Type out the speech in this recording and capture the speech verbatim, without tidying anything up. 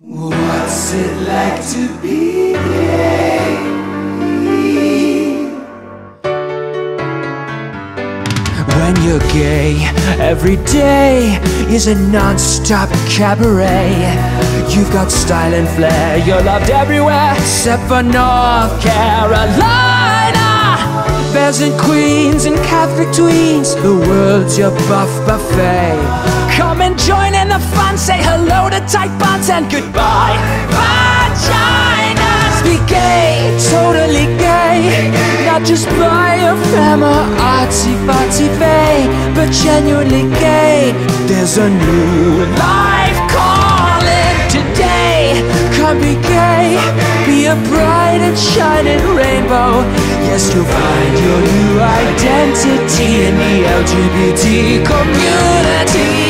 What's it like to be gay? When you're gay, every day is a non-stop cabaret. You've got style and flair, you're loved everywhere except for North Carolina. Bears and queens and Catholic tweens, the world's your buff buffet. Come and join in the fun, say hello to tight buns and goodbye vaginas. Be gay, totally gay, not just by a femme or artsy-fartsy fae, but genuinely gay. There's a new life calling today. Come be gay, be a bright and shining rainbow. Yes, you'll find your new identity in the L G B T community.